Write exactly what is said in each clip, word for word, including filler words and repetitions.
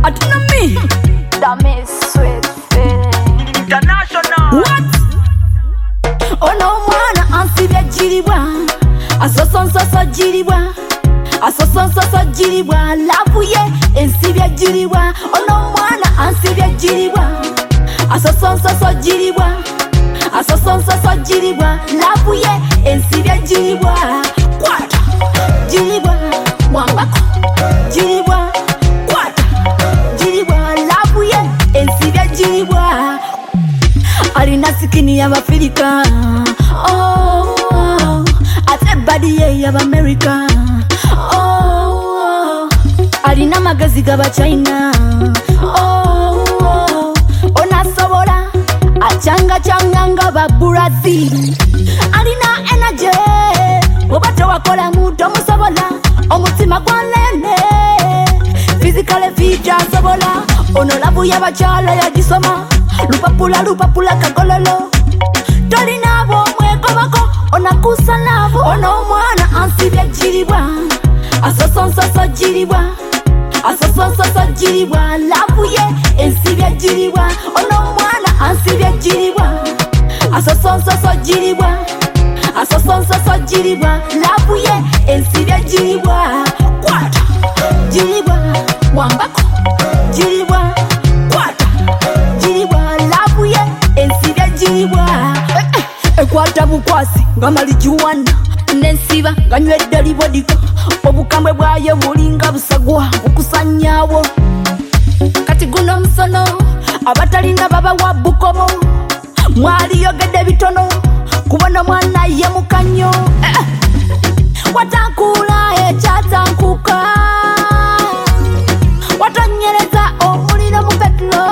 Atina me. That me sweet feeling. International. What? Oh no mwana ansibya jiribwa. Asoson soso jiribwa. Asoson soso jiribwa. Labuye ensibya jiribwa. Oh no mwana ansibya jiribwa. Asoson soso jiribwa. Asoson soso jiribwa. Labuye ensibya jiribwa. Kwata jiribwa. Wambako jiribwa. Kwata jiribwa. Labuye ensibya jiribwa. Alina sikini y'Abafirika. Oh, oh. Ate body ye y'Abamerika. Oh, oh. Alina magazi g'Abachina. Oh, oh. Onasobola achanga changa nga Brazil. Alina energy. Obato wakola muto musobola. Omutima gwanene. Physically fit asobola. Ono labu y'Abachala yagisoma. Lupapula lupapula kagololo. Tolina bomwe kobako. Onakusa lavo. Ono mwana ansibya jiribwa. Asoson soso jiribwa. Asoson soso jiribwa. Labuye ensibya jiribwa. Ono mwana ansibya jiribwa. Asoson soso jiribwa. Asoson soso jiribwa. Labuye ensibya jiribwa. Kwata jiribwa. Wambako jiribwa. Kwata jiribwa. Labuye ensibya jiribwa. Ekwata bukwasi nga malijuwana. Nensiba nga nywedde libodika. Obukambwe bwayo bulinga busagwa bukusanyawo. Kati guno musono abatalina baba wa bukobo. Mwali yogedde bitono kubona mwana ye mukanyo. eh. Watankula ekyatankuka. Watanyereza omuliro mu petro.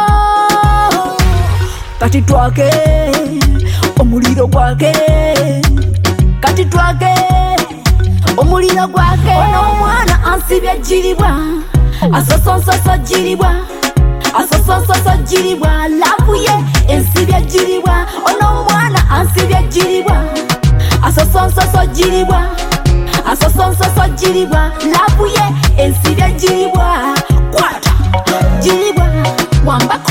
Kati twake omuliro gwake. Kati twake omuliro gwake. Ono mwana ansibya jiribwa. Asoson soso jiribwa. Asoson soso jiribwa. Labuye ensibya jiribwa. Ono mwana ansibya jiribwa. Asoson soso jiribwa. Asoson soso jiribwa. Labuye ensibya jiribwa. Kwata jiribwa. Wambako